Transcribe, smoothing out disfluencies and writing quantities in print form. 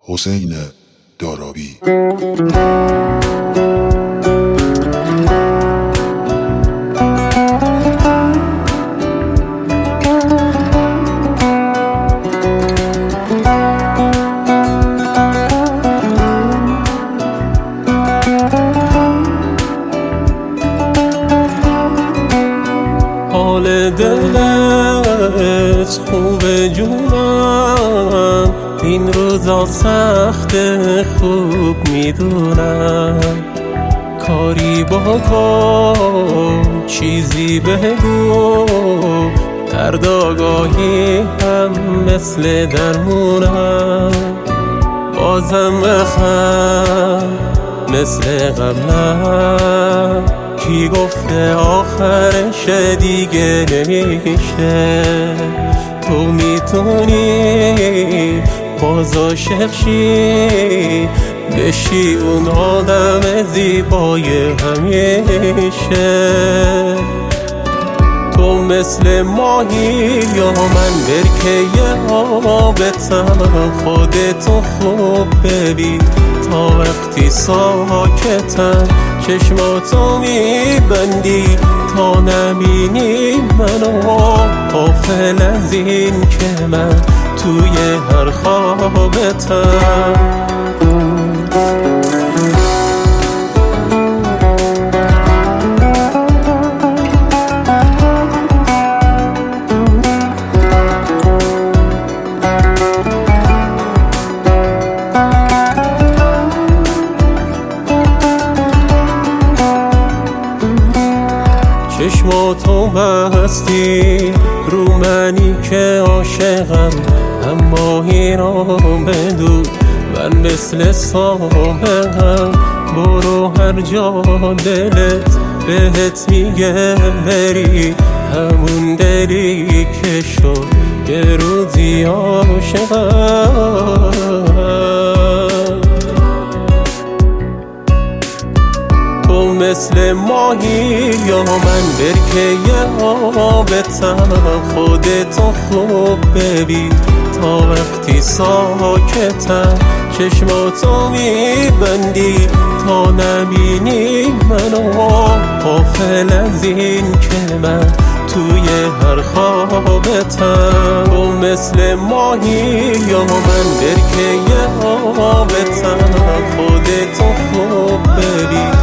حسین دارابی. حال دلت خوبه جونم، این روزا سخت خوب میدونم. کاری بکن چیزی بگو، درد آگاهی هم مثل درمونم. بازم بخند مثل قبلم، کی گفته آخرش دیگه نمیشه. تو میتونی باز عاشق شی، بشی اون آدم زیبای همیشه. تو مثل ماهی یا من برکه آبتم، خودتو خوب ببین تا وقتی ساکتم. چشماتو میبندی تا نبینی منو، غافل از این که من توی هر خوابتم. چشماتو بستی رو منی که عاشقم، اما اینو بدون من مثل سابقم. برو هر جا دلت بهت میگه بری، همون دلی که شد یه روزی عاشقم. تو مثل ماهی یا من برکه آبتم، خودتو خوب ببین تا وقتی ساکتم. چشماتو میبندی تا نبینی منو، غافل از این که من توی هر خوابتم. تو مثل ماهی یا من برکه آبتم، خودتو خوب ببین